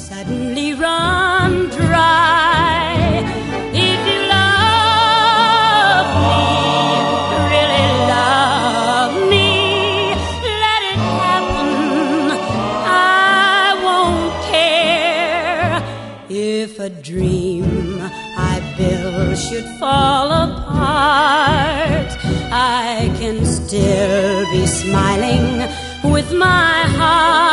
suddenly run dry. If you love me, really love me, let it happen. I won't care if a dream I built should fall apart. I can still be smiling with my heart.